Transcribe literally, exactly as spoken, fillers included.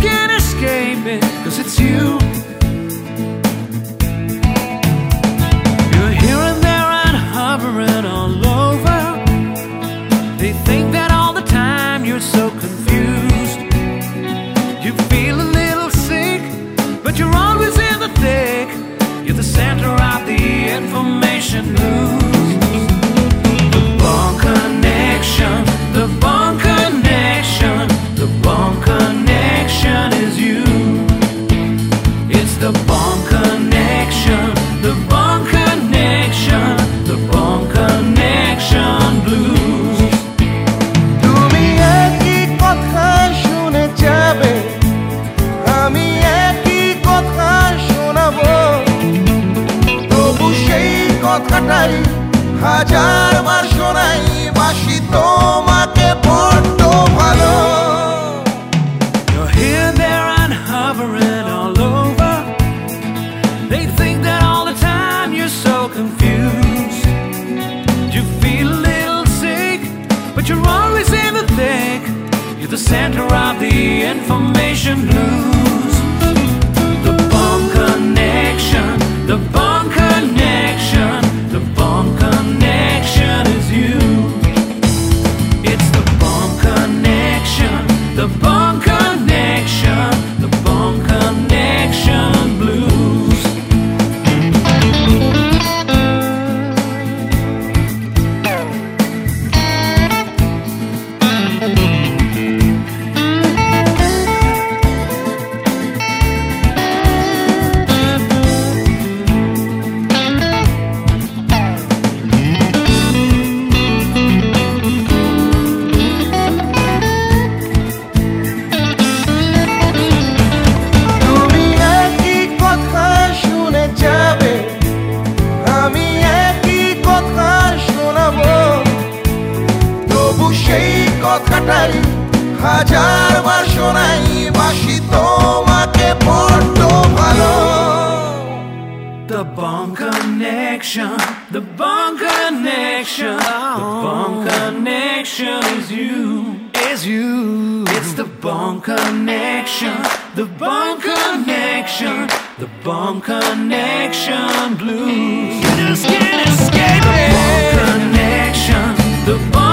can't escape it, 'cause it's you. You're here and there and hovering all over. They think that all the time you're so confused. You feel a little sick, but you're always in the thick. You're the center of the information news. The Bone Connection, the Bone Connection, the Bone Connection is you. It's the Bone Connection, the Bone Connection, the Bone Connection blues. তুমি একই কথা শুনে যাবে, আমি একই কথা শোনাবো, তবু সেই কথাটাই হাজার বার শোনাই, বাসি তোমাকে বড্ড ভালো। You're here, there, and hovering all over. They think that all the time you're so confused. You feel a little sick, but you're always in the thick. You're the center of the information news. The Bone Connection, the Bone Connection, the Bone Connection is you. It's the Bone Connection, the Bone Connection, the Bone Connection blues. তুমি একই কথা শুনে যাবে, আমি একই কথা শোনাবো, তবু সেই কথাটাই হাজার বার শোনাই, বাসি তোমাকে বড্ড ভালো। The Bone Connection, the Bone Connection, the Bone Connection is you, is you. It's the Bone Connection, the Bone Connection, the Bone Connection blues. You just can't escape it. The Bone Connection, the Bone